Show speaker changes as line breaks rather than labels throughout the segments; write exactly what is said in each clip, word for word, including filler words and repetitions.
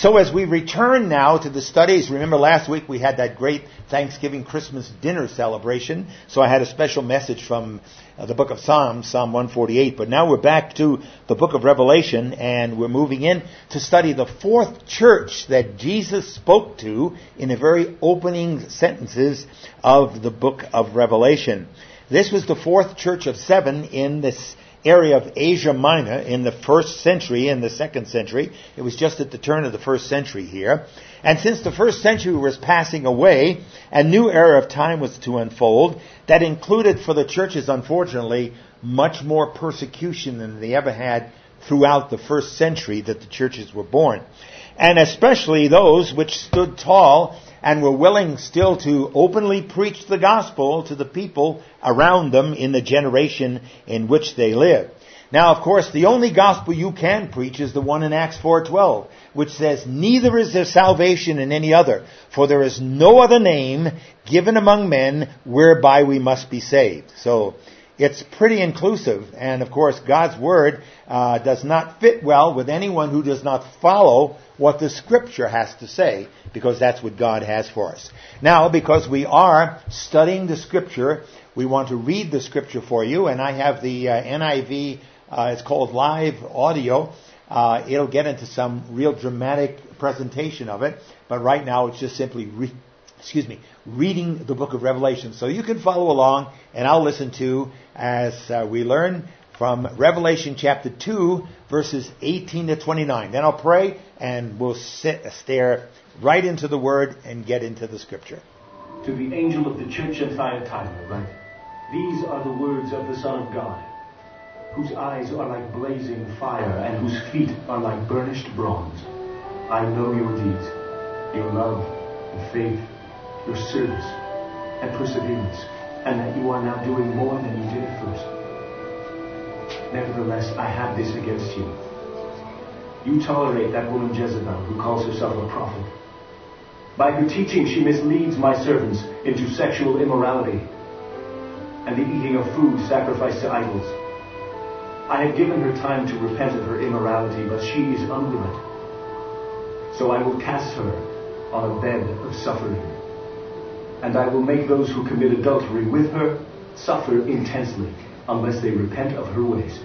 So as we return now to the studies, remember last week we had that great Thanksgiving Christmas dinner celebration. So I had a special message from uh, the book of Psalms, Psalm one forty-eight. But now we're back to the book of Revelation, and we're moving in to study the fourth church that Jesus spoke to in the very opening sentences of the book of Revelation. This was the fourth church of seven in this area of Asia Minor in the first century and the second century. It was just at the turn of the first century here. And since the first century was passing away, a new era of time was to unfold that included for the churches, unfortunately, much more persecution than they ever had throughout the first century that the churches were born. And especially those which stood tall and were willing still to openly preach the gospel to the people around them in the generation in which they live. Now, of course, the only gospel you can preach is the one in Acts four twelve, which says, "Neither is there salvation in any other, for there is no other name given among men whereby we must be saved." So it's pretty inclusive, and of course God's Word uh, does not fit well with anyone who does not follow what the Scripture has to say, because that's what God has for us. Now, because we are studying the Scripture, we want to read the Scripture for you, and I have the uh, N I V, uh, it's called Live Audio. Uh, it'll get into some real dramatic presentation of it, but right now it's just simply re- excuse me, reading the book of Revelation. So you can follow along, and I'll listen to as uh, we learn from Revelation chapter two, verses eighteen to twenty-nine. Then I'll pray, and we'll sit, stare right into the Word and get into the Scripture.
To the angel of the church in Thyatira write, "These are the words of the Son of God, whose eyes are like blazing fire and whose feet are like burnished bronze. I know your deeds, your love and faith, your service and perseverance, and that you are now doing more than you did at first. Nevertheless, I have this against you. You tolerate that woman Jezebel, who calls herself a prophet. By her teaching, she misleads my servants into sexual immorality and the eating of food sacrificed to idols. I have given her time to repent of her immorality, but she is unwilling. So I will cast her on a bed of suffering, and I will make those who commit adultery with her suffer intensely, unless they repent of her ways.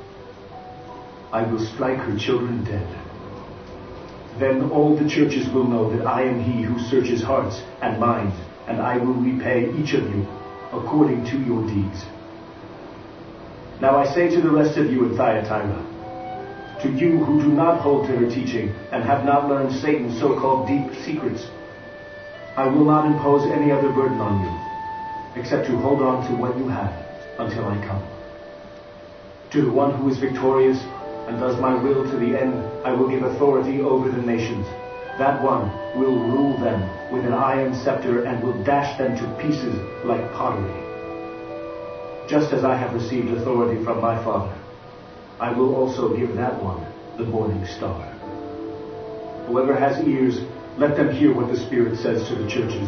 I will strike her children dead. Then all the churches will know that I am he who searches hearts and minds, and I will repay each of you according to your deeds. Now I say to the rest of you in Thyatira, to you who do not hold to her teaching and have not learned Satan's so-called deep secrets, I will not impose any other burden on you, except to hold on to what you have until I come. To the one who is victorious and does my will to the end, I will give authority over the nations. That one will rule them with an iron scepter and will dash them to pieces like pottery. Just as I have received authority from my Father, I will also give that one the morning star. Whoever has ears, let them hear what the Spirit says to the churches."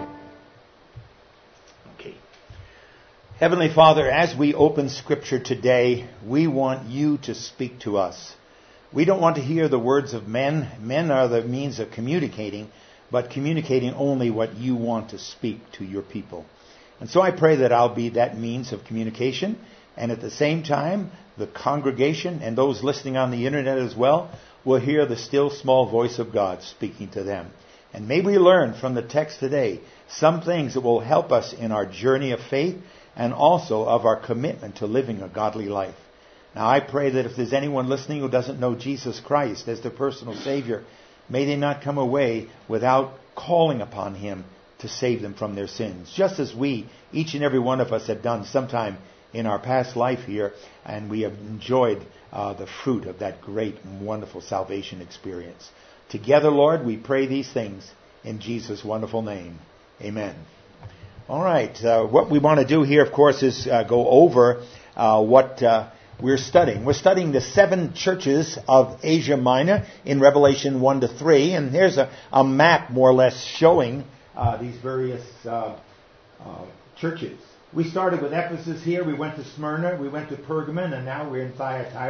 Okay. Heavenly Father, as we open Scripture today, we want you to speak to us. We don't want to hear the words of men. Men are the means of communicating, but communicating only what you want to speak to your people. And so I pray that I'll be that means of communication, and at the same time, the congregation and those listening on the internet as well will hear the still small voice of God speaking to them. And may we learn from the text today some things that will help us in our journey of faith and also of our commitment to living a godly life. Now I pray that if there's anyone listening who doesn't know Jesus Christ as their personal Savior, may they not come away without calling upon Him to save them from their sins, just as we, each and every one of us, have done sometime in our past life here, and we have enjoyed uh, the fruit of that great and wonderful salvation experience. Together, Lord, we pray these things in Jesus' wonderful name. Amen. All right. Uh, what we want to do here, of course, is uh, go over uh, what uh, we're studying. We're studying the seven churches of Asia Minor in Revelation one to three, and here's a, a map more or less showing uh, these various uh, uh, churches. We started with Ephesus here, we went to Smyrna, we went to Pergamon, and now we're in Thyatira.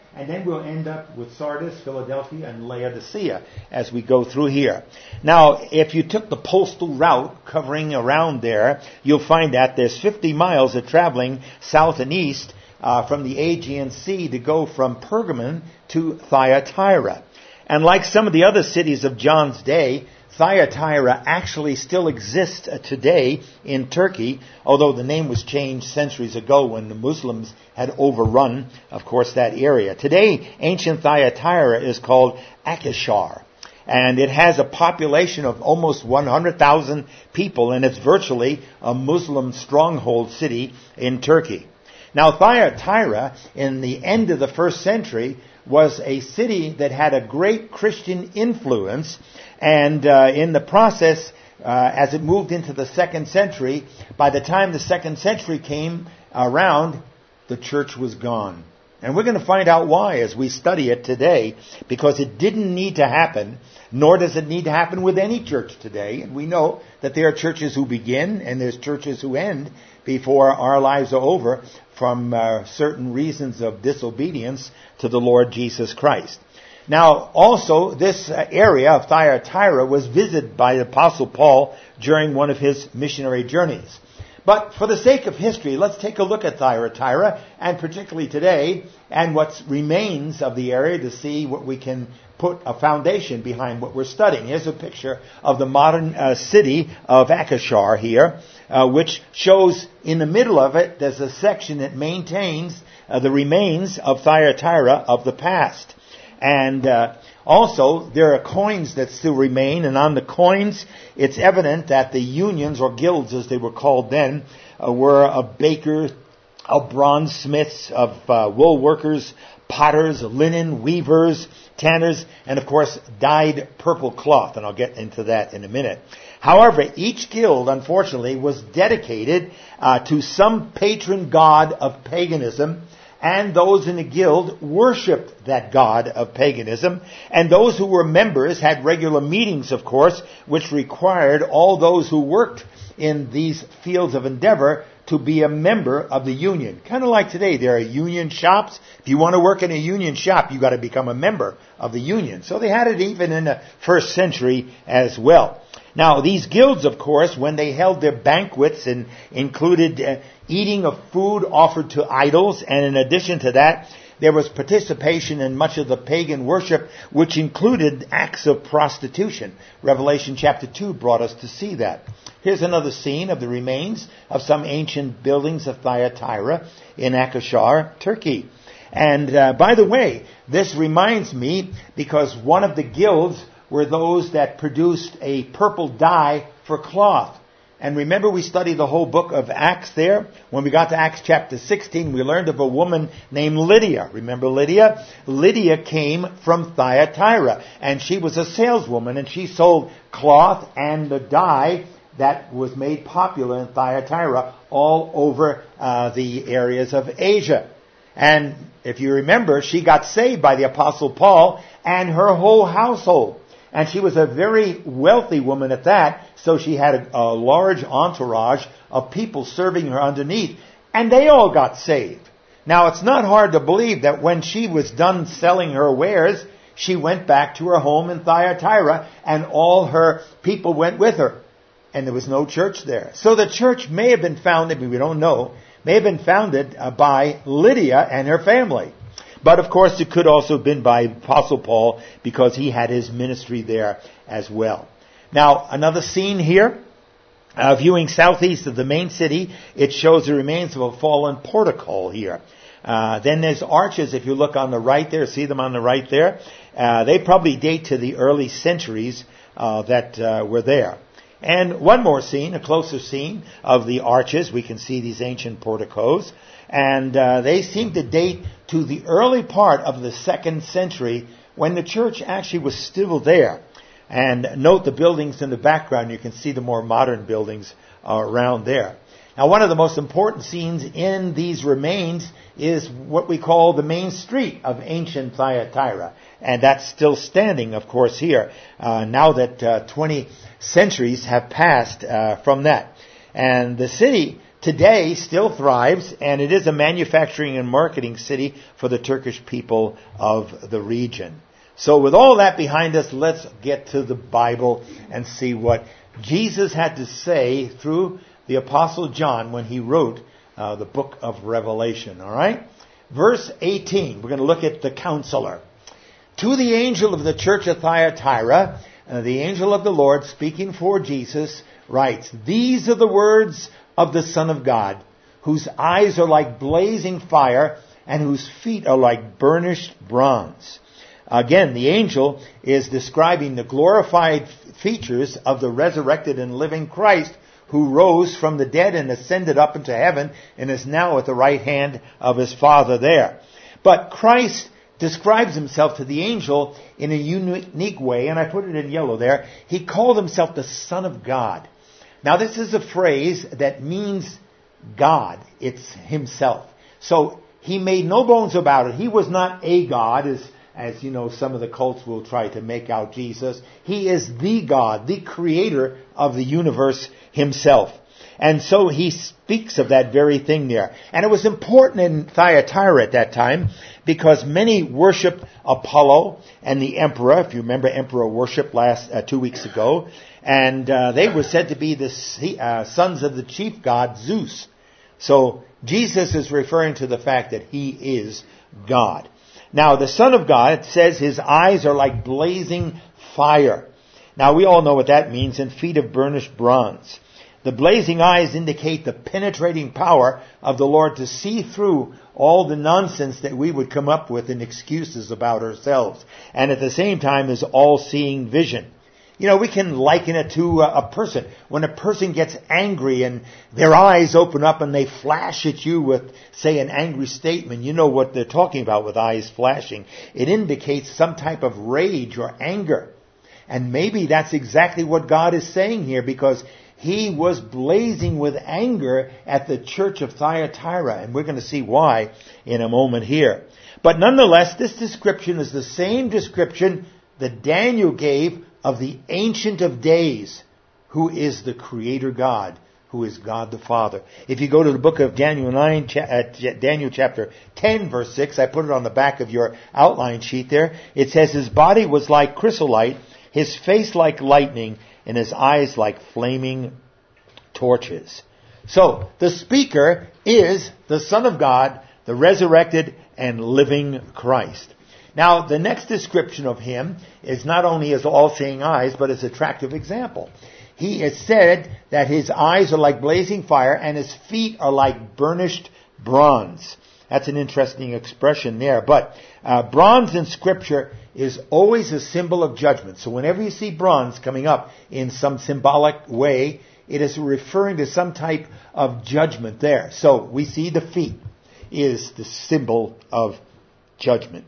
and then we'll end up with Sardis, Philadelphia, and Laodicea as we go through here. Now, if you took the postal route covering around there, you'll find that there's fifty miles of traveling south and east uh, from the Aegean Sea to go from Pergamon to Thyatira. And like some of the other cities of John's day, Thyatira actually still exists today in Turkey, although the name was changed centuries ago when the Muslims had overrun, of course, that area. Today, ancient Thyatira is called Akshar, and it has a population of almost one hundred thousand people, and it's virtually a Muslim stronghold city in Turkey. Now, Thyatira, in the end of the first century, was a city that had a great Christian influence, and uh, in the process, uh, as it moved into the second century, by the time the second century came around, the church was gone. And we're going to find out why as we study it today, because it didn't need to happen, nor does it need to happen with any church today. And we know that there are churches who begin and there's churches who end before our lives are over from uh, certain reasons of disobedience to the Lord Jesus Christ. Now, also, this area of Thyatira was visited by the Apostle Paul during one of his missionary journeys. But for the sake of history, let's take a look at Thyatira, and particularly today, and what remains of the area to see what we can put a foundation behind what we're studying. Here's a picture of the modern uh, city of Akshar here, uh, which shows in the middle of it, there's a section that maintains uh, the remains of Thyatira of the past. And uh, also, there are coins that still remain, and on the coins, it's evident that the unions, or guilds as they were called then, uh, were of bakers, of bronze smiths, of uh, wool workers, potters, linen weavers, tanners, and of course, dyed purple cloth, and I'll get into that in a minute. However, each guild, unfortunately, was dedicated uh, to some patron god of paganism, and those in the guild worshipped that god of paganism. And those who were members had regular meetings, of course, which required all those who worked in these fields of endeavor to be a member of the union. Kind of like today, there are union shops. If you want to work in a union shop, you've got to become a member of the union. So they had it even in the first century as well. Now, these guilds, of course, when they held their banquets, and included uh, eating of food offered to idols, and in addition to that, there was participation in much of the pagan worship, which included acts of prostitution. Revelation chapter two brought us to see that. Here's another scene of the remains of some ancient buildings of Thyatira in Akshar, Turkey. And uh, by the way, this reminds me because one of the guilds were those that produced a purple dye for cloth. And remember, we studied the whole book of Acts there. When we got to Acts chapter sixteen, we learned of a woman named Lydia. Remember Lydia? Lydia came from Thyatira, and she was a saleswoman, and she sold cloth and the dye that was made popular in Thyatira all over uh, the areas of Asia. And if you remember, she got saved by the Apostle Paul and her whole household. And she was a very wealthy woman at that, so she had a, a large entourage of people serving her underneath, and they all got saved. Now, it's not hard to believe that when she was done selling her wares, she went back to her home in Thyatira, and all her people went with her. And there was no church there. So the church may have been founded, we don't know, may have been founded uh, by Lydia and her family. But of course it could also have been by Apostle Paul because he had his ministry there as well. Now another scene here, uh, viewing southeast of the main city, it shows the remains of a fallen portico here. Uh, then there's arches, if you look on the right there, see them on the right there. Uh, they probably date to the early centuries uh, that uh, were there. And one more scene, a closer scene of the arches. We can see these ancient porticos. And uh, they seem to date to the early part of the second century when the church actually was still there. And note the buildings in the background. You can see the more modern buildings uh, around there. Now, one of the most important scenes in these remains is what we call the main street of ancient Thyatira. And that's still standing, of course, here, uh, now that uh, twenty centuries have passed uh, from that. And the city today still thrives, and it is a manufacturing and marketing city for the Turkish people of the region. So with all that behind us, let's get to the Bible and see what Jesus had to say through the Apostle John when he wrote uh, the book of Revelation. All right? Verse eighteen, we're going to look at the counselor. To the angel of the church of Thyatira, uh, the angel of the Lord, speaking for Jesus, writes, These are the words of the Son of God, whose eyes are like blazing fire, and whose feet are like burnished bronze. Again, the angel is describing the glorified features of the resurrected and living Christ, who rose from the dead and ascended up into heaven and is now at the right hand of his Father there. But Christ describes himself to the angel in a unique way, and I put it in yellow there. He called himself the Son of God. Now, this is a phrase that means God. It's himself. So he made no bones about it. He was not a God, as As you know, some of the cults will try to make out Jesus. He is the God, the creator of the universe himself. And so he speaks of that very thing there. And it was important in Thyatira at that time because many worship Apollo and the emperor. If you remember emperor worship last uh, two weeks ago. And uh, they were said to be the uh, sons of the chief god Zeus. So Jesus is referring to the fact that he is God. Now, the Son of God, it says his eyes are like blazing fire. Now, we all know what that means, and feet of burnished bronze. The blazing eyes indicate the penetrating power of the Lord to see through all the nonsense that we would come up with in excuses about ourselves. And at the same time, is all-seeing vision. You know, we can liken it to a person. When a person gets angry and their eyes open up and they flash at you with, say, an angry statement, you know what they're talking about with eyes flashing. It indicates some type of rage or anger. And maybe that's exactly what God is saying here, because he was blazing with anger at the church of Thyatira. And we're going to see why in a moment here. But nonetheless, this description is the same description that Daniel gave of the Ancient of Days, who is the Creator God, who is God the Father. If you go to the book of Daniel nine, Daniel chapter ten, verse six, I put it on the back of your outline sheet there. It says, his body was like chrysolite, his face like lightning, and his eyes like flaming torches. So, the speaker is the Son of God, the resurrected and living Christ. Now, the next description of him is not only his all-seeing eyes, but his attractive example. He is said that his eyes are like blazing fire and his feet are like burnished bronze. That's an interesting expression there. But uh, bronze in Scripture is always a symbol of judgment. So whenever you see bronze coming up in some symbolic way, it is referring to some type of judgment there. So we see the feet is the symbol of judgment.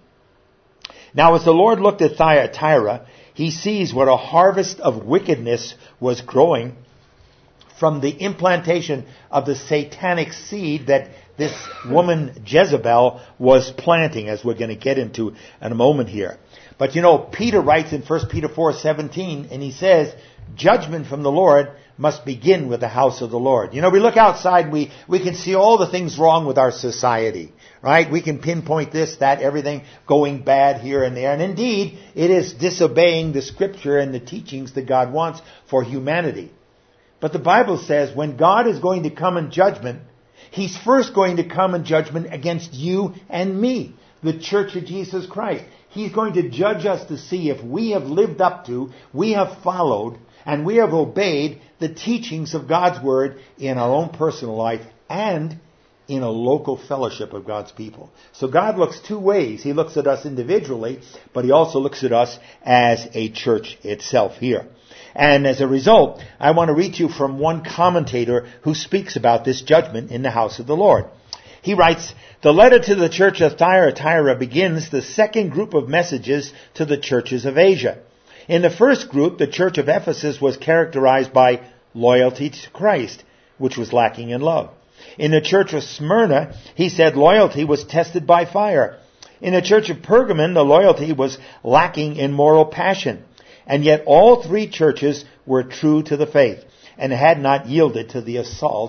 Now, as the Lord looked at Thyatira, he sees what a harvest of wickedness was growing from the implantation of the satanic seed that this woman Jezebel was planting, as we're going to get into in a moment here. But you know, Peter writes in First Peter four seventeen, and he says, judgment from the Lord must begin with the house of the Lord. You know, we look outside, we, we can see all the things wrong with our society. Right? We can pinpoint this, that, everything going bad here and there. And indeed, it is disobeying the Scripture and the teachings that God wants for humanity. But the Bible says when God is going to come in judgment, he's first going to come in judgment against you and me, the Church of Jesus Christ. He's going to judge us to see if we have lived up to, we have followed, and we have obeyed the teachings of God's Word in our own personal life and in a local fellowship of God's people. So God looks two ways. He looks at us individually, but he also looks at us as a church itself here. And as a result, I want to read you from one commentator who speaks about this judgment in the house of the Lord. He writes, the letter to the church of Thyatira begins the second group of messages to the churches of Asia. In the first group, the church of Ephesus was characterized by loyalty to Christ, which was lacking in love. In the church of Smyrna, he said loyalty was tested by fire. In the church of Pergamon, the loyalty was lacking in moral passion. And yet all three churches were true to the faith and had not yielded to the assaults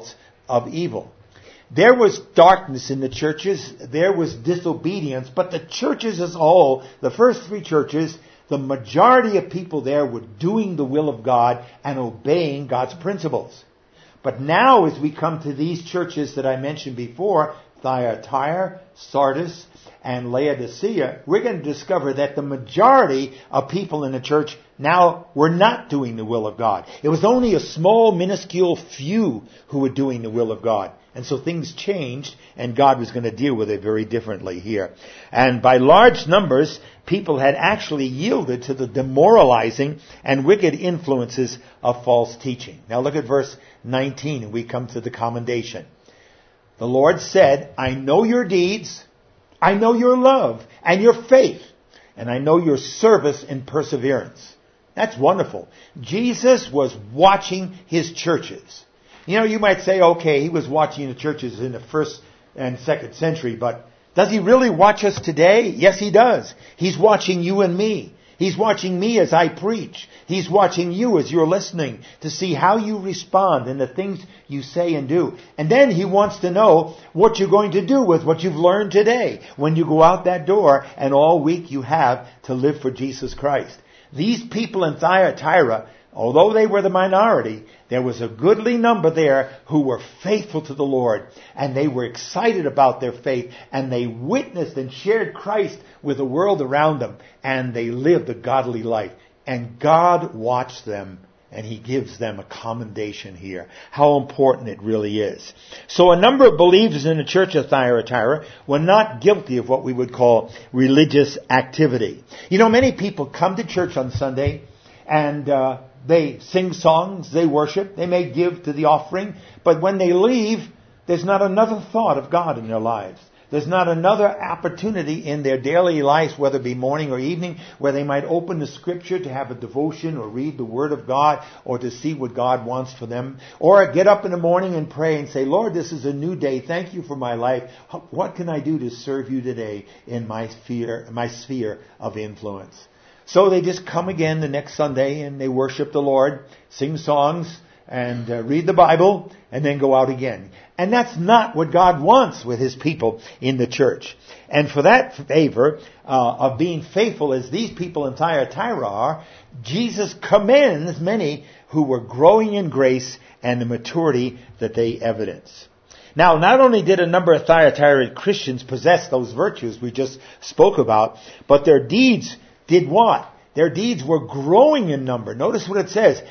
of evil. There was darkness in the churches, there was disobedience, but the churches as a whole, the first three churches, the majority of people there were doing the will of God and obeying God's principles. But now as we come to these churches that I mentioned before, Thyatira, Sardis, and Laodicea, we're going to discover that the majority of people in the church now were not doing the will of God. It was only a small, minuscule few who were doing the will of God. And so things changed, and God was going to deal with it very differently here. And by large numbers, people had actually yielded to the demoralizing and wicked influences of false teaching. Now look at verse nineteen, and we come to the commendation. The Lord said, I know your deeds, I know your love and your faith, and I know your service and perseverance. That's wonderful. Jesus was watching his churches. You know, you might say, okay, he was watching the churches in the first and second century, but does he really watch us today? Yes, he does. He's watching you and me. He's watching me as I preach. He's watching you as you're listening to see how you respond and the things you say and do. And then he wants to know what you're going to do with what you've learned today when you go out that door and all week you have to live for Jesus Christ. These people in Thyatira, although they were the minority, there was a goodly number there who were faithful to the Lord, and they were excited about their faith, and they witnessed and shared Christ with the world around them, and they lived a godly life. And God watched them, and he gives them a commendation here. How important it really is. So a number of believers in the church of Thyatira were not guilty of what we would call religious activity. You know, many people come to church on Sunday, and uh, they sing songs, they worship, they may give to the offering, but when they leave, there's not another thought of God in their lives. There's not another opportunity in their daily lives, whether it be morning or evening, where they might open the Scripture to have a devotion or read the Word of God or to see what God wants for them. Or get up in the morning and pray and say, Lord, this is a new day. Thank you for my life. What can I do to serve you today in my sphere, my sphere of influence? So they just come again the next Sunday and they worship the Lord, sing songs, and uh, read the Bible, and then go out again. And that's not what God wants with his people in the church. And for that favor uh, of being faithful as these people in Thyatira are, Jesus commends many who were growing in grace and the maturity that they evidence. Now, not only did a number of Thyatira Christians possess those virtues we just spoke about, but their deeds did what? Their deeds were growing in number. Notice what it says.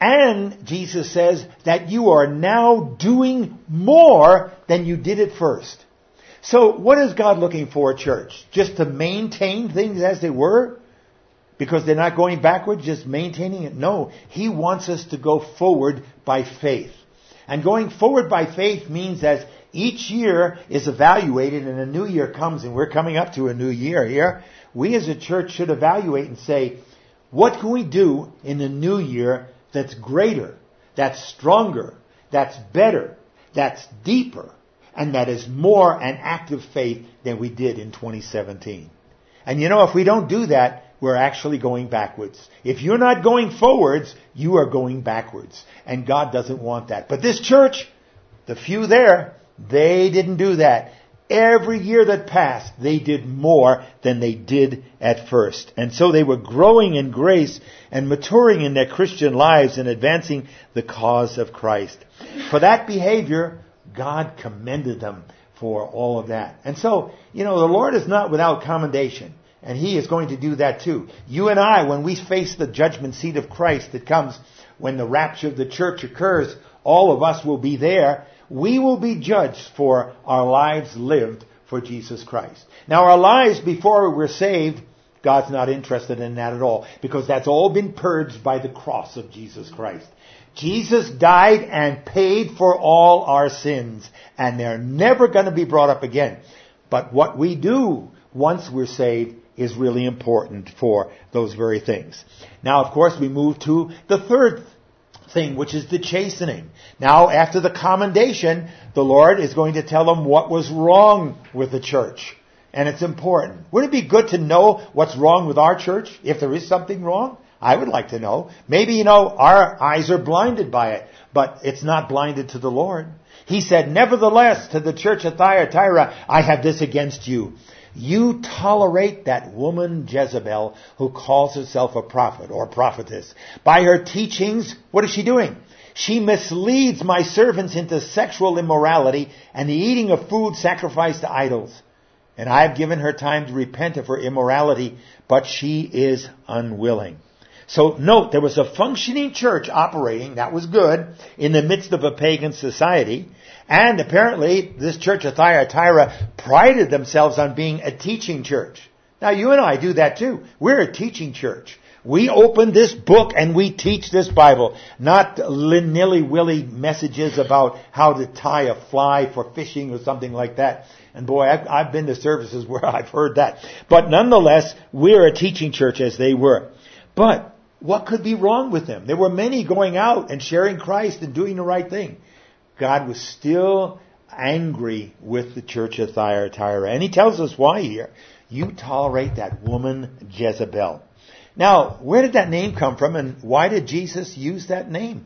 And Jesus says that you are now doing more than you did at first. So what is God looking for, church? Just to maintain things as they were? Because they're not going backwards, just maintaining it? No. He wants us to go forward by faith. And going forward by faith means that each year is evaluated and a new year comes, and we're coming up to a new year here. We as a church should evaluate and say, what can we do in the new year that's greater, that's stronger, that's better, that's deeper, and that is more an active faith than we did in twenty seventeen. And you know, if we don't do that, we're actually going backwards. If you're not going forwards, you are going backwards. And God doesn't want that. But this church, the few there, they didn't do that. Every year that passed, they did more than they did at first. And so they were growing in grace and maturing in their Christian lives and advancing the cause of Christ. For that behavior, God commended them for all of that. And so, you know, the Lord is not without commendation. And he is going to do that too. You and I, when we face the judgment seat of Christ that comes when the rapture of the church occurs, all of us will be there. We will be judged for our lives lived for Jesus Christ. Now, our lives before we were saved, God's not interested in that at all, because that's all been purged by the cross of Jesus Christ. Jesus died and paid for all our sins, and they're never going to be brought up again. But what we do once we're saved is really important for those very things. Now, of course, we move to the third thing, which is the chastening. Now, after the commendation, the Lord is going to tell them what was wrong with the church. And it's important. Wouldn't it be good to know what's wrong with our church, if there is something wrong? I would like to know. Maybe, you know, our eyes are blinded by it, but it's not blinded to the Lord. He said, nevertheless, to the church of Thyatira, I have this against you. You tolerate that woman Jezebel who calls herself a prophet or prophetess. By her teachings, what is she doing? She misleads my servants into sexual immorality and the eating of food sacrificed to idols. And I have given her time to repent of her immorality, but she is unwilling. So note, there was a functioning church operating, that was good, in the midst of a pagan society. And apparently, this church of Thyatira prided themselves on being a teaching church. Now, you and I do that too. We're a teaching church. We open this book and we teach this Bible, not nilly-willy messages about how to tie a fly for fishing or something like that. And boy, I've, I've been to services where I've heard that. But nonetheless, we're a teaching church as they were. But what could be wrong with them? There were many going out and sharing Christ and doing the right thing. God was still angry with the church of Thyatira. And he tells us why here. You tolerate that woman Jezebel. Now, where did that name come from and why did Jesus use that name?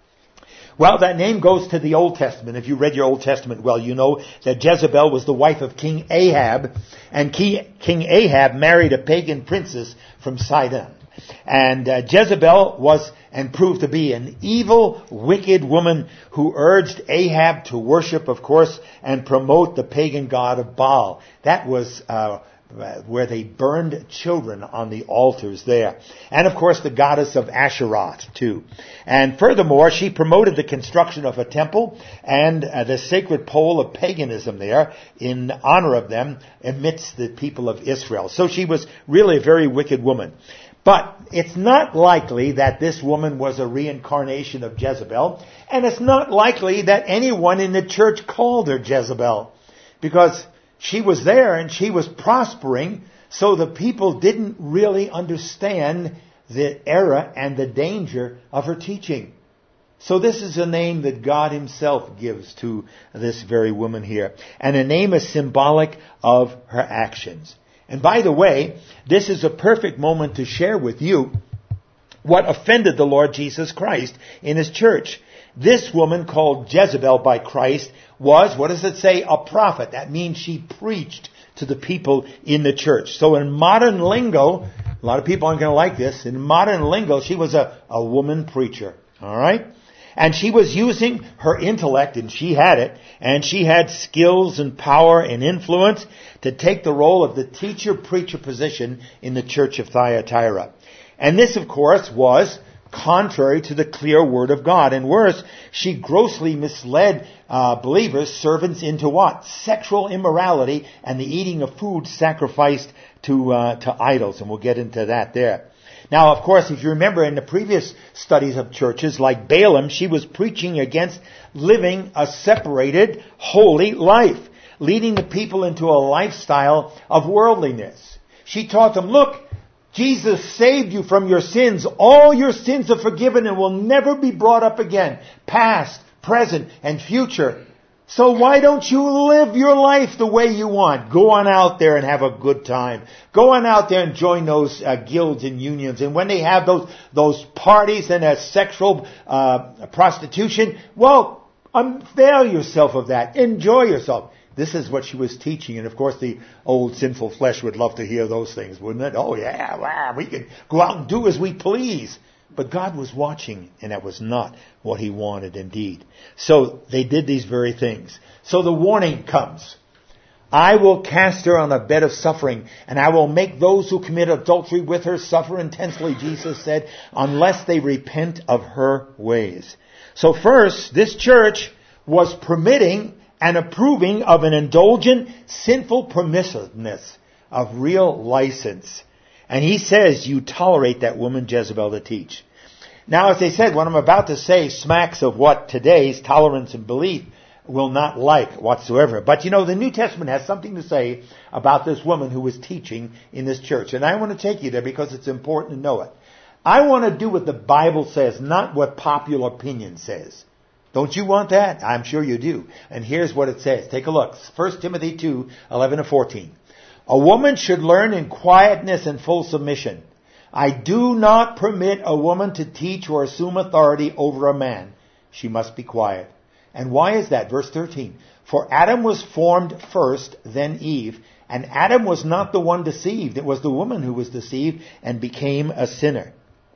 Well, that name goes to the Old Testament. If you read your Old Testament well, you know that Jezebel was the wife of King Ahab, and King Ahab married a pagan princess from Sidon. And uh, Jezebel was and proved to be an evil, wicked woman who urged Ahab to worship, of course, and promote the pagan god of Baal. That was uh, where they burned children on the altars there. And, of course, the goddess of Asheroth, too. And furthermore, she promoted the construction of a temple and uh, the sacred pole of paganism there in honor of them amidst the people of Israel. So she was really a very wicked woman. But it's not likely that this woman was a reincarnation of Jezebel, and it's not likely that anyone in the church called her Jezebel, because she was there and she was prospering, so the people didn't really understand the error and the danger of her teaching. So this is a name that God himself gives to this very woman here, and a name is symbolic of her actions. And by the way, this is a perfect moment to share with you what offended the Lord Jesus Christ in his church. This woman called Jezebel by Christ was, what does it say, a prophet. That means she preached to the people in the church. So in modern lingo, a lot of people aren't going to like this, in modern lingo, she was a, a woman preacher. All right? And she was using her intellect, and she had it, and she had skills and power and influence to take the role of the teacher-preacher position in the church of Thyatira. And this, of course, was contrary to the clear word of God. And worse, she grossly misled uh, believers, servants, into what? Sexual immorality and the eating of food sacrificed to uh, to idols. And we'll get into that there. Now, of course, if you remember in the previous studies of churches like Balaam, she was preaching against living a separated, holy life, leading the people into a lifestyle of worldliness. She taught them, look, Jesus saved you from your sins. All your sins are forgiven and will never be brought up again. Past, present, and future. So why don't you live your life the way you want? Go on out there and have a good time. Go on out there and join those uh, guilds and unions. And when they have those those parties and a sexual uh, prostitution, well, unveil yourself of that. Enjoy yourself. This is what she was teaching. And of course the old sinful flesh would love to hear those things, wouldn't it? Oh yeah, wow, we could go out and do as we please. But God was watching, and that was not what he wanted indeed. So they did these very things. So the warning comes. I will cast her on a bed of suffering, and I will make those who commit adultery with her suffer intensely, Jesus said, unless they repent of her ways. So first, this church was permitting and approving of an indulgent, sinful permissiveness of real license. And he says, you tolerate that woman Jezebel to teach. Now, as I said, what I'm about to say smacks of what today's tolerance and belief will not like whatsoever. But you know, the New Testament has something to say about this woman who was teaching in this church. And I want to take you there because it's important to know it. I want to do what the Bible says, not what popular opinion says. Don't you want that? I'm sure you do. And here's what it says. Take a look. First Timothy two, eleven and fourteen. A woman should learn in quietness and full submission. I do not permit a woman to teach or assume authority over a man. She must be quiet. And why is that? Verse thirteen. For Adam was formed first, then Eve. And Adam was not the one deceived. It was the woman who was deceived and became a sinner.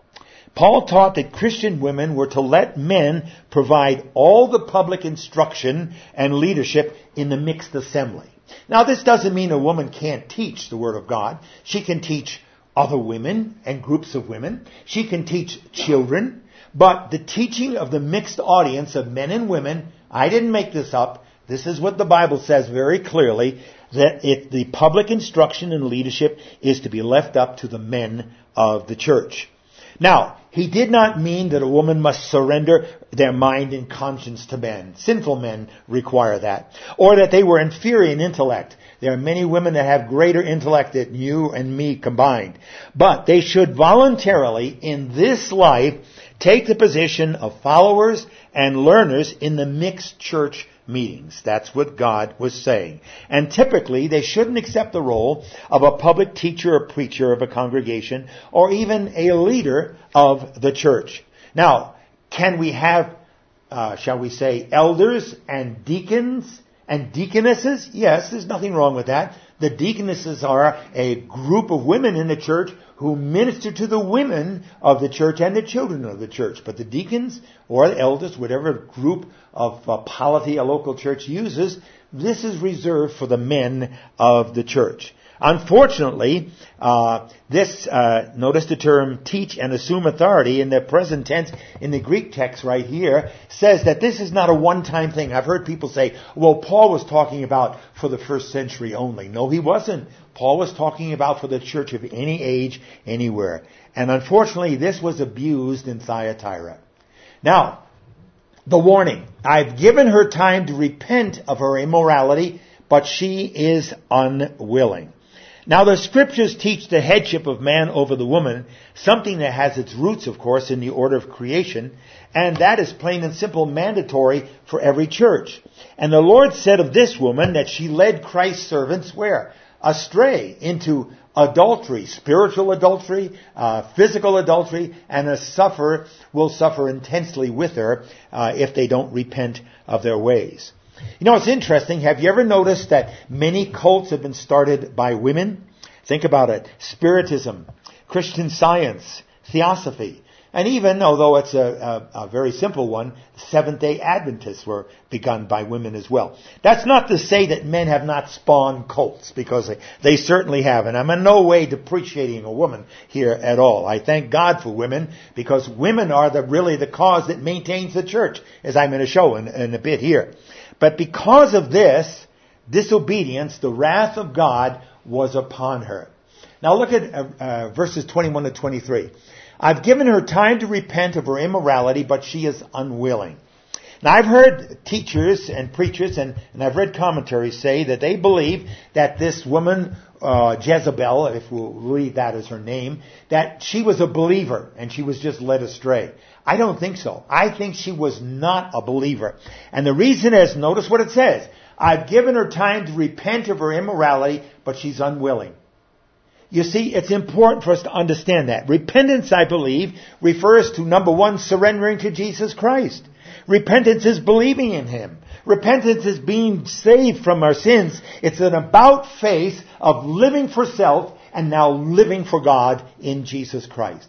Paul taught that Christian women were to let men provide all the public instruction and leadership in the mixed assembly. Now, this doesn't mean a woman can't teach the Word of God. She can teach other women and groups of women. She can teach children. But the teaching of the mixed audience of men and women, I didn't make this up. This is what the Bible says very clearly, that if the public instruction and leadership is to be left up to the men of the church. Now, he did not mean that a woman must surrender their mind and conscience to men. Sinful men require that. Or that they were inferior in intellect. There are many women that have greater intellect than you and me combined. But they should voluntarily, in this life, take the position of followers and learners in the mixed church meetings. That's what God was saying. And typically, they shouldn't accept the role of a public teacher or preacher of a congregation, or even a leader of the church. Now, can we have, uh, shall we say, elders and deacons and deaconesses? Yes, there's nothing wrong with that. The deaconesses are a group of women in the church who minister to the women of the church and the children of the church. But the deacons or the elders, whatever group of uh, polity a local church uses, this is reserved for the men of the church. Unfortunately, uh, this, uh, notice the term teach and assume authority in the present tense in the Greek text right here, says that this is not a one-time thing. I've heard people say, well, Paul was talking about for the first century only. No, he wasn't. Paul was talking about for the church of any age, anywhere. And unfortunately, this was abused in Thyatira. Now, the warning. I've given her time to repent of her immorality, but she is unwilling. Now, the scriptures teach the headship of man over the woman, something that has its roots, of course, in the order of creation, and that is plain and simple mandatory for every church. And the Lord said of this woman that she led Christ's servants where? Astray into adultery, spiritual adultery, uh, physical adultery, and a sufferer will suffer intensely with her uh, if they don't repent of their ways. You know, it's interesting. Have you ever noticed that many cults have been started by women? Think about it. Spiritism, Christian Science, Theosophy. And even, although it's a, a, a very simple one, Seventh-day Adventists were begun by women as well. That's not to say that men have not spawned cults, because they, they certainly have. And I'm in no way depreciating a woman here at all. I thank God for women, because women are the really the cause that maintains the church, as I'm going to show in, in a bit here. But because of this disobedience, the wrath of God was upon her. Now look at uh, uh, verses twenty-one to twenty-three. I've given her time to repent of her immorality, but she is unwilling. Now I've heard teachers and preachers, and, and I've read commentaries say that they believe that this woman, uh, Jezebel, if we'll read that as her name, that she was a believer and she was just led astray. I don't think so. I think she was not a believer. And the reason is, notice what it says. I've given her time to repent of her immorality, but she's unwilling. You see, it's important for us to understand that. Repentance, I believe, refers to, number one, surrendering to Jesus Christ. Repentance is believing in Him. Repentance is being saved from our sins. It's an about face of living for self and now living for God in Jesus Christ.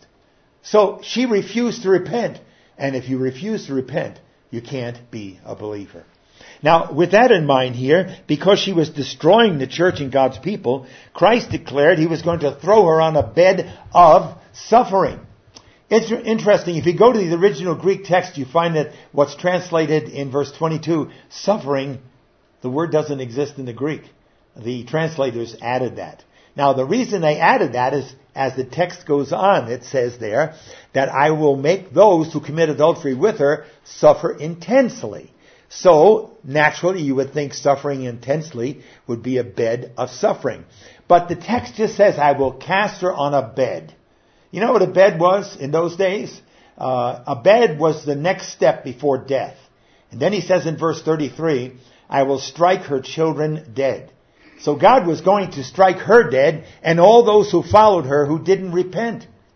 So she refused to repent. And if you refuse to repent, you can't be a believer. Now, with that in mind here, because she was destroying the church and God's people, Christ declared He was going to throw her on a bed of suffering. It's interesting. If you go to the original Greek text, you find that what's translated in verse twenty-two, suffering, the word doesn't exist in the Greek. The translators added that. Now, the reason they added that is, as the text goes on, it says there that I will make those who commit adultery with her suffer intensely. So, naturally, you would think suffering intensely would be a bed of suffering. But the text just says, I will cast her on a bed. You know what a bed was in those days? Uh, a bed was the next step before death. And then he says in verse thirty-three, I will strike her children dead. So God was going to strike her dead and all those who followed her who didn't repent.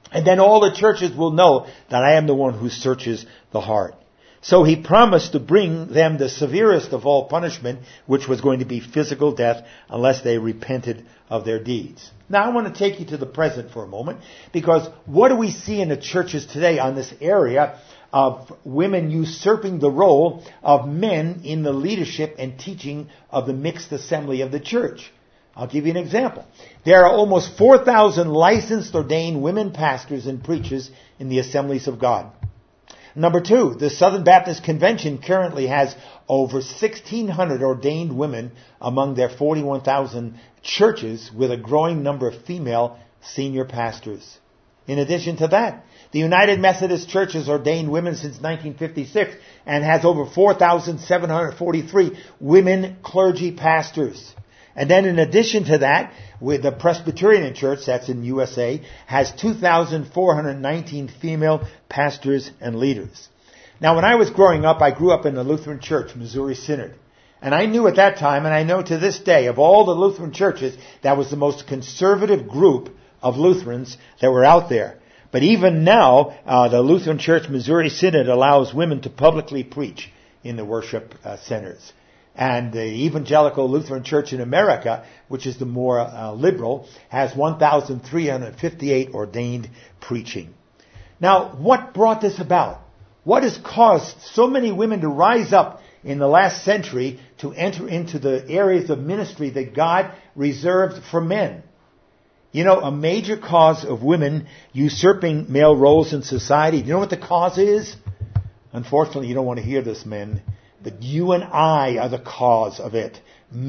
And then all the churches will know that I am the one who searches the heart. So he promised to bring them the severest of all punishment, which was going to be physical death, unless they repented of their deeds. Now I want to take you to the present for a moment, because what do we see in the churches today on this area of women usurping the role of men in the leadership and teaching of the mixed assembly of the church? I'll give you an example. There are almost four thousand licensed ordained women pastors and preachers in the Assemblies of God. Number two, the Southern Baptist Convention currently has over sixteen hundred ordained women among their forty-one thousand churches, with a growing number of female senior pastors. In addition to that, the United Methodist Church has ordained women since nineteen fifty-six and has over four thousand seven hundred forty-three women clergy pastors. And then in addition to that, with the Presbyterian Church, that's in U S A, has two thousand four hundred nineteen female pastors and leaders. Now, when I was growing up, I grew up in the Lutheran Church, Missouri Synod. And I knew at that time, and I know to this day, of all the Lutheran churches, that was the most conservative group of Lutherans that were out there. But even now, uh, the Lutheran Church, Missouri Synod, allows women to publicly preach in the worship uh, centers. And the Evangelical Lutheran Church in America, which is the more uh, liberal, has one thousand three hundred fifty-eight ordained preaching. Now, what brought this about? What has caused so many women to rise up in the last century to enter into the areas of ministry that God reserved for men? You know, a major cause of women usurping male roles in society, you know what the cause is? Unfortunately, you don't want to hear this, men. But you and I are the cause of it.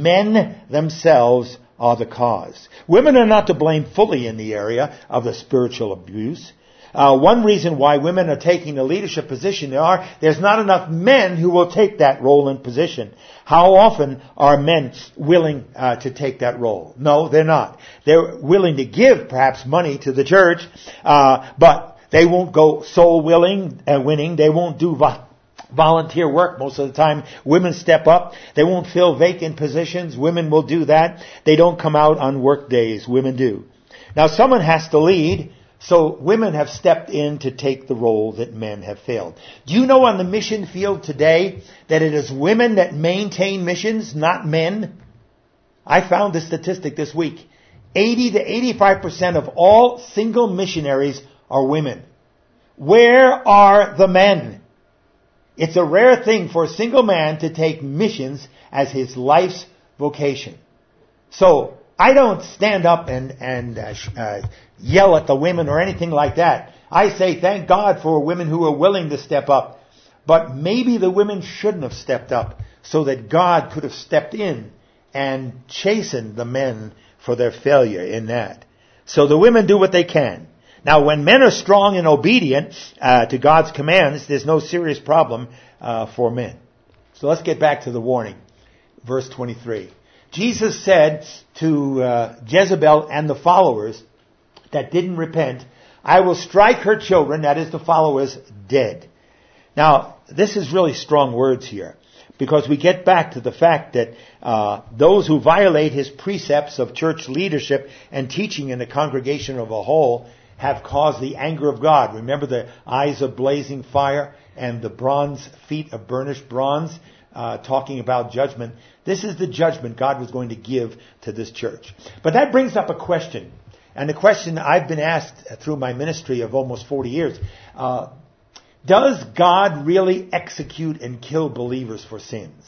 Men themselves are the cause. Women are not to blame fully in the area of the spiritual abuse. Uh, one reason why women are taking the leadership position they are, there's not enough men who will take that role and position. How often are men willing uh, to take that role? No, they're not. They're willing to give perhaps money to the church, uh, but they won't go soul willing, uh, winning. They won't do vo- volunteer work most of the time. Women step up. They won't fill vacant positions. Women will do that. They don't come out on work days. Women do. Now, someone has to lead, so women have stepped in to take the role that men have failed. Do you know on the mission field today that it is women that maintain missions, not men? I found this statistic this week. eighty to eighty-five percent of all single missionaries are women. Where are the men? It's a rare thing for a single man to take missions as his life's vocation. So, I don't stand up and, and uh, uh, yell at the women or anything like that. I say thank God for women who are willing to step up. But maybe the women shouldn't have stepped up so that God could have stepped in and chastened the men for their failure in that. So the women do what they can. Now, when men are strong and obedient uh, to God's commands, there's no serious problem uh, for men. So let's get back to the warning. Verse twenty-three. Jesus said to uh, Jezebel and the followers that didn't repent, I will strike her children, that is the followers, dead. Now, this is really strong words here, because we get back to the fact that uh, those who violate his precepts of church leadership and teaching in the congregation of a whole have caused the anger of God. Remember the eyes of blazing fire and the bronze feet of burnished bronze, uh, talking about judgment. This is the judgment God was going to give to this church. But that brings up a question. And the question I've been asked through my ministry of almost forty years, uh, does God really execute and kill believers for sins?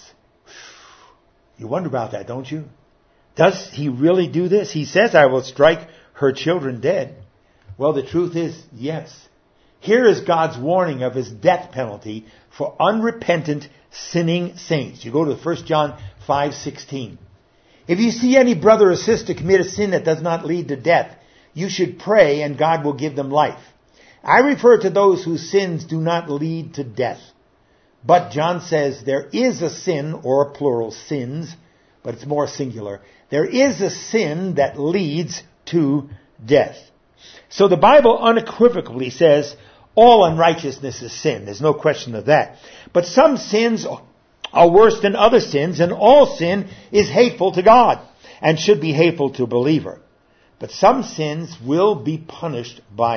You wonder about that, don't you? Does he really do this? He says, I will strike her children dead. Well, the truth is, yes. Here is God's warning of his death penalty for unrepentant, sinning saints. You go to First John five sixteen. If you see any brother or sister commit a sin that does not lead to death, you should pray and God will give them life. I refer to those whose sins do not lead to death. But John says there is a sin, or plural, sins, but it's more singular. There is a sin that leads to death. So the Bible unequivocally says all unrighteousness is sin. There's no question of that. But some sins are worse than other sins, and all sin is hateful to God and should be hateful to a believer. But some sins will be punished by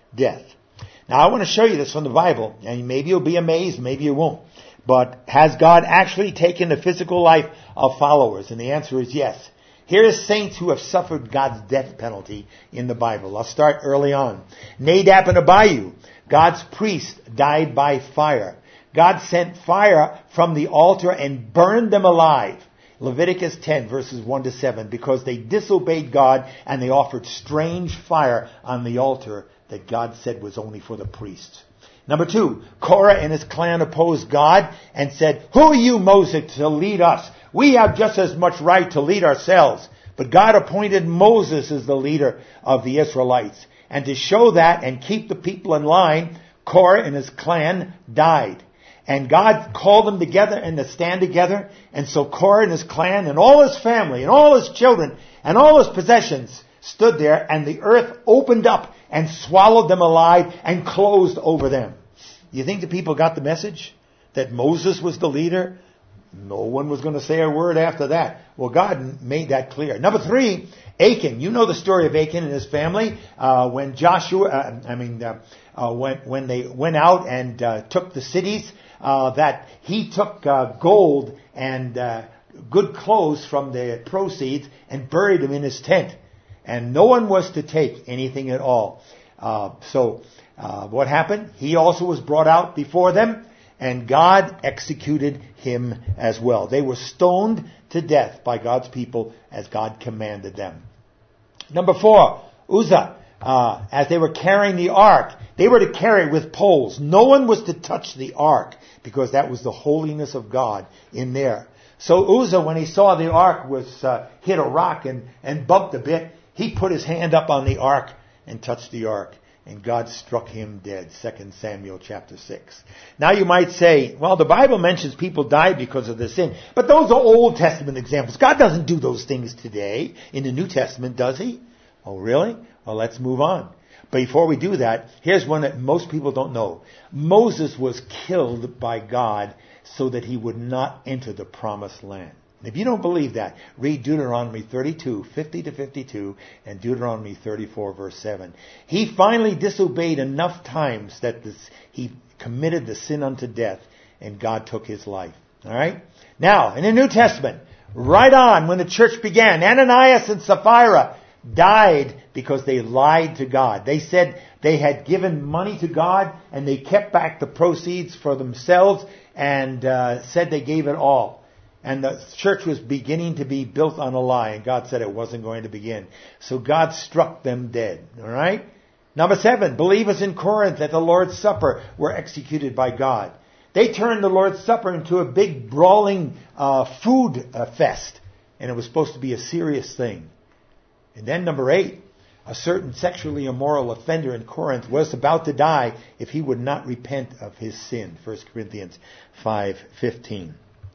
death. Now I want to show you this from the Bible, and maybe you'll be amazed, maybe you won't. But has God actually taken the physical life of followers? And the answer is yes. Here are saints who have suffered God's death penalty in the Bible. I'll start early on. Nadab and Abihu, God's priest, died by fire. God sent fire from the altar and burned them alive. Leviticus ten, verses one to seven, because they disobeyed God and they offered strange fire on the altar that God said was only for the priests. Number two, Korah and his clan opposed God and said, "Who are you, Moses, to lead us? We have just as much right to lead ourselves." But God appointed Moses as the leader of the Israelites. And to show that and keep the people in line, Korah and his clan died. And God called them together and to stand together. And so Korah and his clan and all his family and all his children and all his possessions stood there, and the earth opened up and swallowed them alive and closed over them. You think the people got the message? That Moses was the leader? No one was going to say a word after that. Well, God made that clear. Number three, Achan. You know the story of Achan and his family. Uh, when Joshua, uh, I mean, uh, uh, when, when they went out and uh, took the cities, uh, that he took uh, gold and uh, good clothes from the proceeds and buried them in his tent. And no one was to take anything at all. Uh, so uh, what happened? He also was brought out before them, and God executed him as well. They were stoned to death by God's people as God commanded them. Number four, Uzzah. Uh, as they were carrying the ark, they were to carry it with poles. No one was to touch the ark because that was the holiness of God in there. So Uzzah, when he saw the ark was uh, hit a rock and, and bumped a bit, he put his hand up on the ark and touched the ark. And God struck him dead. Second Samuel chapter six. Now you might say, well, the Bible mentions people died because of their sin. But those are Old Testament examples. God doesn't do those things today in the New Testament, does he? Oh, really? Well, let's move on. But before we do that, here's one that most people don't know. Moses was killed by God so that he would not enter the promised land. If you don't believe that, read Deuteronomy thirty-two, fifty to fifty-two, and Deuteronomy thirty-four, verse seven. He finally disobeyed enough times that this, he committed the sin unto death, and God took his life. All right? Now, in the New Testament, right on when the church began, Ananias and Sapphira died because they lied to God. They said they had given money to God, and they kept back the proceeds for themselves, and uh, said they gave it all. And the church was beginning to be built on a lie, and God said it wasn't going to begin. So God struck them dead. All right? Number seven, believers in Corinth at the Lord's Supper were executed by God. They turned the Lord's Supper into a big brawling uh, food uh, fest, and it was supposed to be a serious thing. And then number eight, a certain sexually immoral offender in Corinth was about to die if he would not repent of his sin. First Corinthians five fifteen.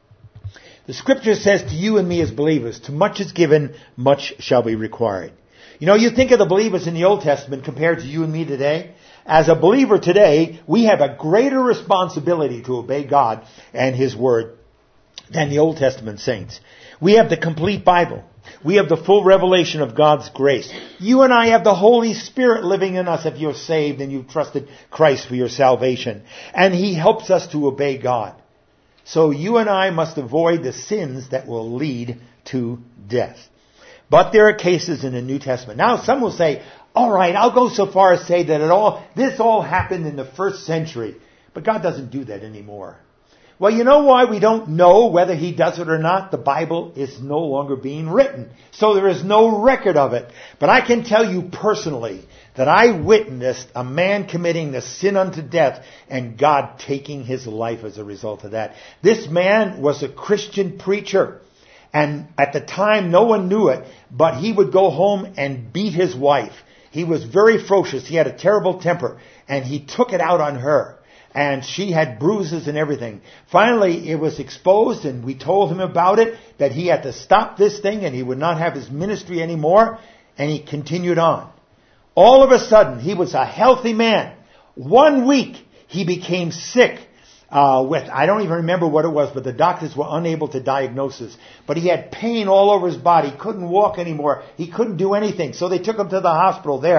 The scripture says to you and me as believers, to much is given, much shall be required. You know, you think of the believers in the Old Testament compared to you and me today. As a believer today, we have a greater responsibility to obey God and His Word than the Old Testament saints. We have the complete Bible. We have the full revelation of God's grace. You and I have the Holy Spirit living in us if you're saved and you've trusted Christ for your salvation. And He helps us to obey God. So you and I must avoid the sins that will lead to death. But there are cases in the New Testament. Now some will say, all right, I'll go so far as say that it all, this all happened in the first century. But God doesn't do that anymore. Well, you know why we don't know whether He does it or not? The Bible is no longer being written. So there is no record of it. But I can tell you personally that I witnessed a man committing the sin unto death and God taking his life as a result of that. This man was a Christian preacher. And at the time, no one knew it, but he would go home and beat his wife. He was very ferocious. He had a terrible temper, and he took it out on her. And she had bruises and everything. Finally, it was exposed, and we told him about it, that he had to stop this thing, and he would not have his ministry anymore, and he continued on. All of a sudden, he was a healthy man. One week, he became sick uh, with, I don't even remember what it was, but the doctors were unable to diagnose this. But he had pain all over his body. He couldn't walk anymore. He couldn't do anything. So they took him to the hospital there.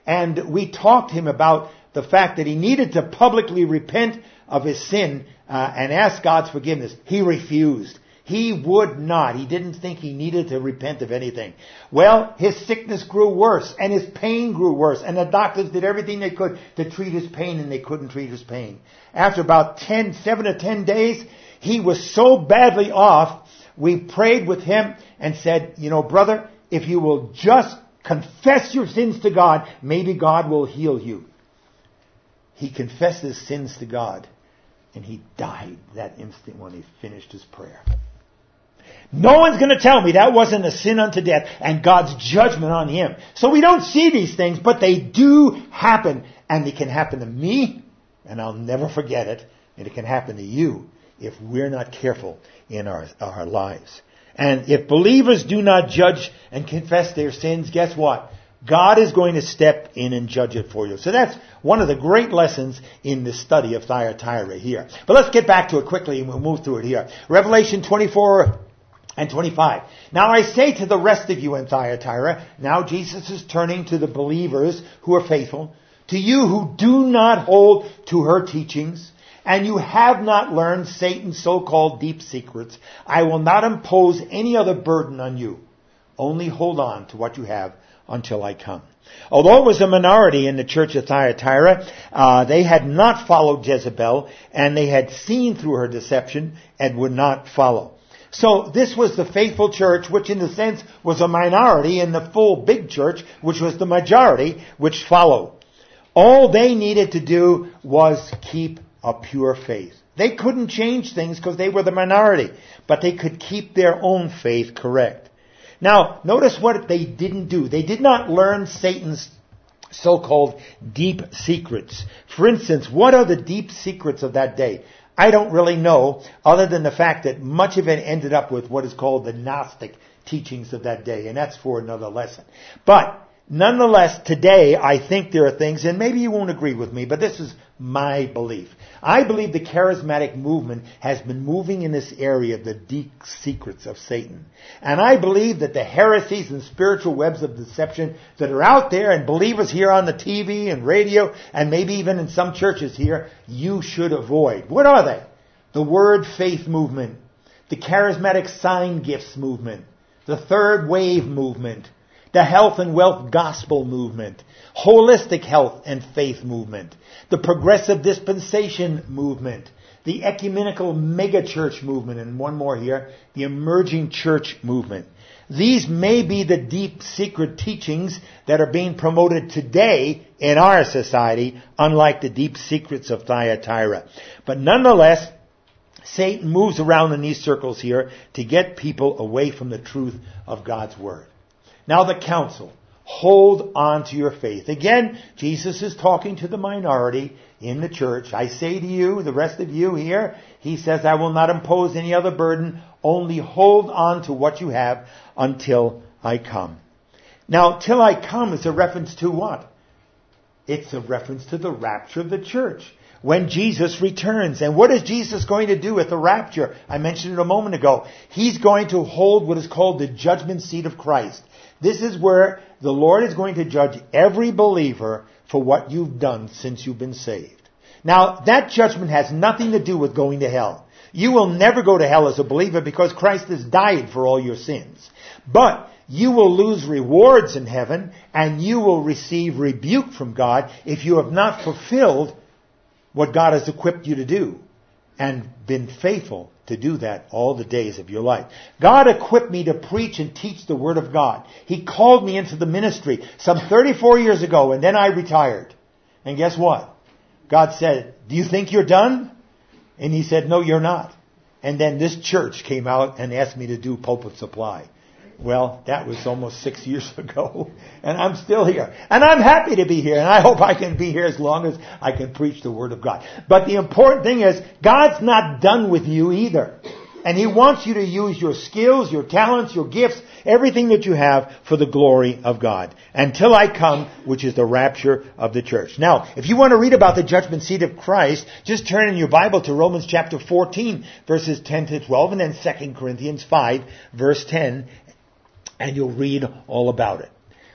And we talked to him about the fact that he needed to publicly repent of his sin uh, and ask God's forgiveness. He refused. He would not. He didn't think he needed to repent of anything. Well, his sickness grew worse, and his pain grew worse, and the doctors did everything they could to treat his pain, and they couldn't treat his pain. After about ten, seven to ten days, he was so badly off, we prayed with him and said, you know, brother, if you will just confess your sins to God, maybe God will heal you. He confessed his sins to God, and he died that instant when he finished his prayer. No one's going to tell me that wasn't a sin unto death and God's judgment on him. So we don't see these things, but they do happen. And they can happen to me, and I'll never forget it. And it can happen to you if we're not careful in our, our lives. And if believers do not judge and confess their sins, guess what? God is going to step in and judge it for you. So that's one of the great lessons in the study of Thyatira here. But let's get back to it quickly and we'll move through it here. Revelation twenty-four and twenty-five. Now I say to the rest of you in Thyatira, now Jesus is turning to the believers who are faithful, to you who do not hold to her teachings, and you have not learned Satan's so-called deep secrets, I will not impose any other burden on you. Only hold on to what you have until I come. Although it was a minority in the church of Thyatira, uh, they had not followed Jezebel, and they had seen through her deception and would not follow. So this was the faithful church, which in a sense was a minority in the full big church, which was the majority, which followed. All they needed to do was keep a pure faith. They couldn't change things because they were the minority, but they could keep their own faith correct. Now, notice what they didn't do. They did not learn Satan's so-called deep secrets. For instance, what are the deep secrets of that day? I don't really know, other than the fact that much of it ended up with what is called the Gnostic teachings of that day, and that's for another lesson. But nonetheless, today, I think there are things, and maybe you won't agree with me, but this is my belief. I believe the charismatic movement has been moving in this area of the deep secrets of Satan. And I believe that the heresies and spiritual webs of deception that are out there, and believers here on the T V and radio, and maybe even in some churches here, you should avoid. What are they? The Word Faith movement, the charismatic sign gifts movement, the third wave movement, the health and wealth gospel movement, holistic health and faith movement, the progressive dispensation movement, the ecumenical megachurch movement, and one more here, the emerging church movement. These may be the deep secret teachings that are being promoted today in our society, unlike the deep secrets of Thyatira. But nonetheless, Satan moves around in these circles here to get people away from the truth of God's Word. Now the counsel, hold on to your faith. Again, Jesus is talking to the minority in the church. I say to you, the rest of you here, he says, I will not impose any other burden, only hold on to what you have until I come. Now, till I come is a reference to what? It's a reference to the rapture of the church. When Jesus returns. And what is Jesus going to do at the rapture? I mentioned it a moment ago. He's going to hold what is called the judgment seat of Christ. This is where the Lord is going to judge every believer for what you've done since you've been saved. Now, that judgment has nothing to do with going to hell. You will never go to hell as a believer because Christ has died for all your sins. But you will lose rewards in heaven, and you will receive rebuke from God if you have not fulfilled what God has equipped you to do and been faithful to do that all the days of your life. God equipped me to preach and teach the Word of God. He called me into the ministry some thirty-four years ago, and then I retired. And guess what? God said, do you think you're done? And he said, no, you're not. And then this church came out and asked me to do pulpit supply. Well, that was almost six years ago, and I'm still here. And I'm happy to be here, and I hope I can be here as long as I can preach the Word of God. But the important thing is, God's not done with you either. And He wants you to use your skills, your talents, your gifts, everything that you have for the glory of God. Until I come, which is the rapture of the church. Now, if you want to read about the judgment seat of Christ, just turn in your Bible to Romans chapter fourteen, verses ten to twelve, and then Second Corinthians five, verse ten. And you'll read all about it.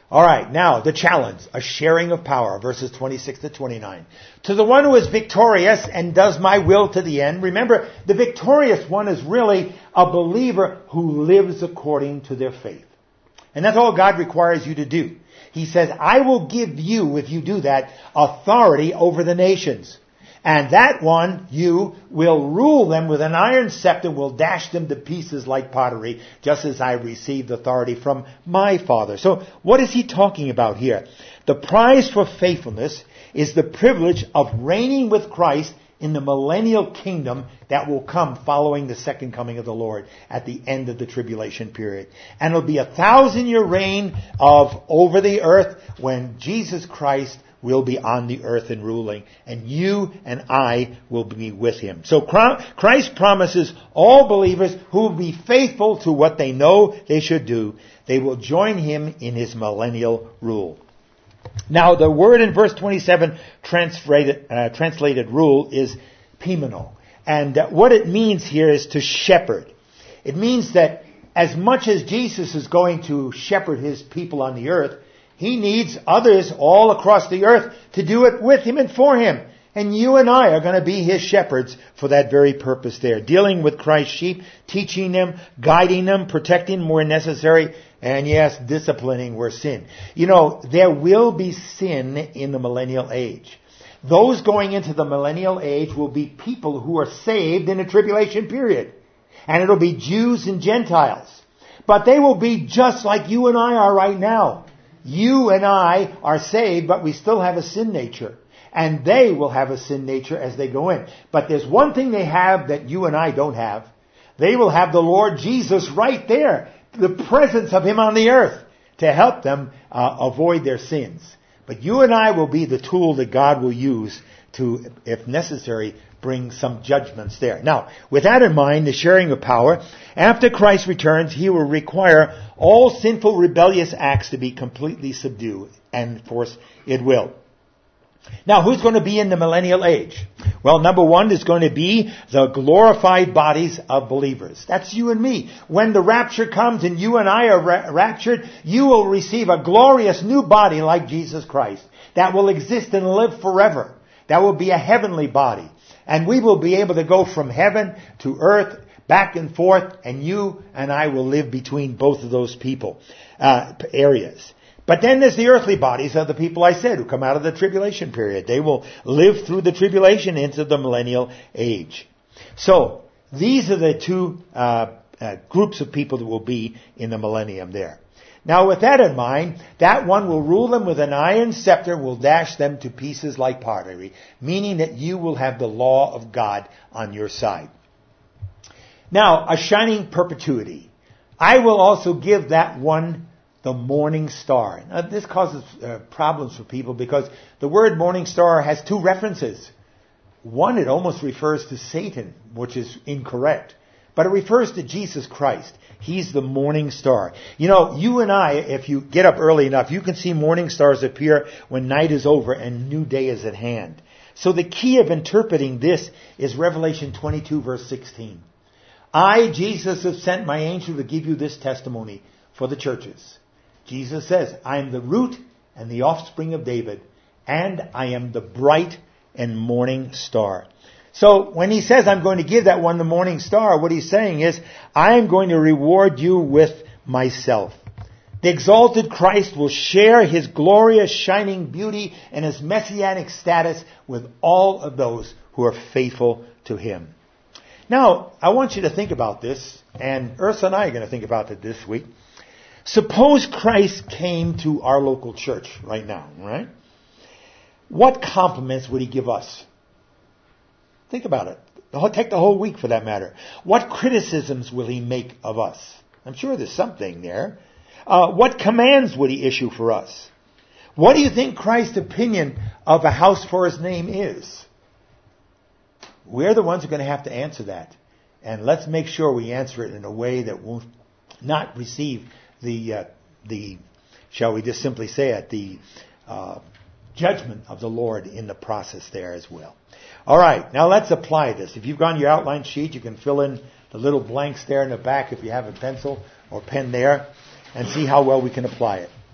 All right, now the challenge, a sharing of power, verses twenty-six to twenty-nine. To the one who is victorious and does my will to the end. Remember, the victorious one is really a believer who lives according to their faith. And that's all God requires you to do. He says, I will give you, if you do that, authority over the nations. And that one, you, will rule them with an iron scepter, will dash them to pieces like pottery, just as I received authority from my Father. So what is he talking about here? The prize for faithfulness is the privilege of reigning with Christ in the millennial kingdom that will come following the second coming of the Lord at the end of the tribulation period. And it'll be a thousand year reign of over the earth when Jesus Christ will be on the earth and ruling, and you and I will be with him. So Christ promises all believers who will be faithful to what they know they should do, they will join him in his millennial rule. Now, the word in verse twenty-seven, translated, uh, translated rule, is pimeno. And uh, what it means here is to shepherd. It means that as much as Jesus is going to shepherd his people on the earth, he needs others all across the earth to do it with him and for him. And you and I are going to be his shepherds for that very purpose there. Dealing with Christ's sheep, teaching them, guiding them, protecting them where necessary, and yes, disciplining where sin. You know, there will be sin in the millennial age. Those going into the millennial age will be people who are saved in the tribulation period. And it'll be Jews and Gentiles. But they will be just like you and I are right now. You and I are saved, but we still have a sin nature. And they will have a sin nature as they go in. But there's one thing they have that you and I don't have. They will have the Lord Jesus right there. The presence of him on the earth to help them uh, avoid their sins. But you and I will be the tool that God will use to, if necessary, bring some judgments there. Now, with that in mind, the sharing of power, after Christ returns, he will require all sinful, rebellious acts to be completely subdued. And, of course, it will. Now, who's going to be in the millennial age? Well, number one is going to be the glorified bodies of believers. That's you and me. When the rapture comes and you and I are ra- raptured, you will receive a glorious new body like Jesus Christ that will exist and live forever. That will be a heavenly body. And we will be able to go from heaven to earth, back and forth, and you and I will live between both of those people, uh, areas. But then there's the earthly bodies of the people I said who come out of the tribulation period. They will live through the tribulation into the millennial age. So, these are the two uh, uh, groups of people that will be in the millennium there. Now, with that in mind, that one will rule them with an iron scepter, will dash them to pieces like pottery, meaning that you will have the law of God on your side. Now, a shining perpetuity. I will also give that one the morning star. Now, this causes uh, problems for people because the word morning star has two references. One, it almost refers to Satan, which is incorrect. But it refers to Jesus Christ. He's the morning star. You know, you and I, if you get up early enough, you can see morning stars appear when night is over and new day is at hand. So the key of interpreting this is Revelation twenty-two, verse sixteen. I, Jesus, have sent my angel to give you this testimony for the churches. Jesus says, I am the root and the offspring of David, and I am the bright and morning star. So when he says, I'm going to give that one the morning star, what he's saying is, I am going to reward you with myself. The exalted Christ will share his glorious shining beauty and his messianic status with all of those who are faithful to him. Now, I want you to think about this, and Ursa and I are going to think about it this week. Suppose Christ came to our local church right now, right? What compliments would he give us? Think about it. Take the whole week for that matter. What criticisms will he make of us? I'm sure there's something there. Uh, what commands would he issue for us? What do you think Christ's opinion of a house for his name is? We're the ones who are going to have to answer that. And let's make sure we answer it in a way that won't not receive the, uh, the, shall we just simply say it, the uh, judgment of the Lord in the process there as well. All right, now let's apply this. If you've got your outline sheet, you can fill in the little blanks there in the back if you have a pencil or pen there and see how well we can apply it.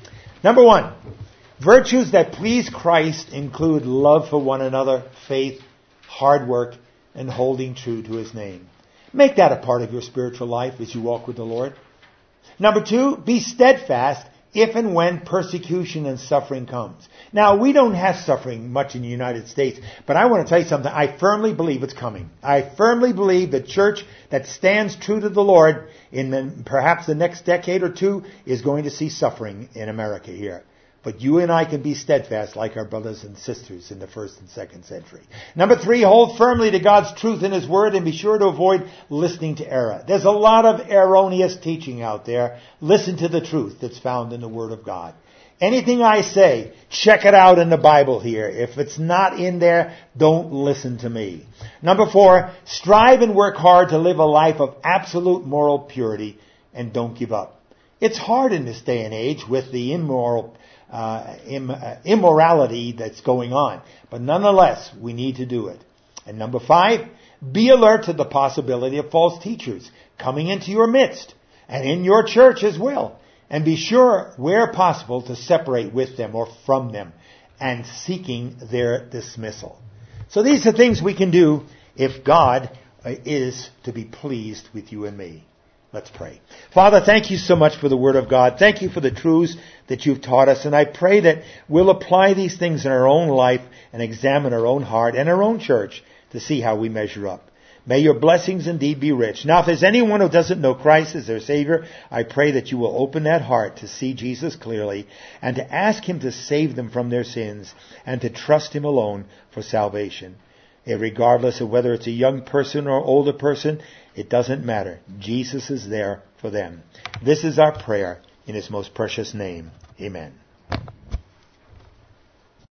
Number one, virtues that please Christ include love for one another, faith, hard work, and holding true to His name. Make that a part of your spiritual life as you walk with the Lord. Number two, be steadfast if and when persecution and suffering comes. Now, we don't have suffering much in the United States, but I want to tell you something. I firmly believe it's coming. I firmly believe the church that stands true to the Lord in the, perhaps the next decade or two is going to see suffering in America here. But you and I can be steadfast like our brothers and sisters in the first and second century. Number three, hold firmly to God's truth in His Word and be sure to avoid listening to error. There's a lot of erroneous teaching out there. Listen to the truth that's found in the Word of God. Anything I say, check it out in the Bible here. If it's not in there, don't listen to me. Number four, strive and work hard to live a life of absolute moral purity and don't give up. It's hard in this day and age with the immoral Uh, Im, uh, immorality that's going on. But nonetheless, we need to do it. And number five, be alert to the possibility of false teachers coming into your midst and in your church as well. And be sure, where possible, to separate with them or from them and seeking their dismissal. So these are things we can do if God uh, is to be pleased with you and me. Let's pray. Father, thank you so much for the Word of God. Thank you for the truths that you've taught us. And I pray that we'll apply these things in our own life and examine our own heart and our own church to see how we measure up. May your blessings indeed be rich. Now, if there's anyone who doesn't know Christ as their Savior, I pray that you will open that heart to see Jesus clearly and to ask Him to save them from their sins and to trust Him alone for salvation. And regardless of whether it's a young person or older person, it doesn't matter. Jesus is there for them. This is our prayer in His most precious name. Amen.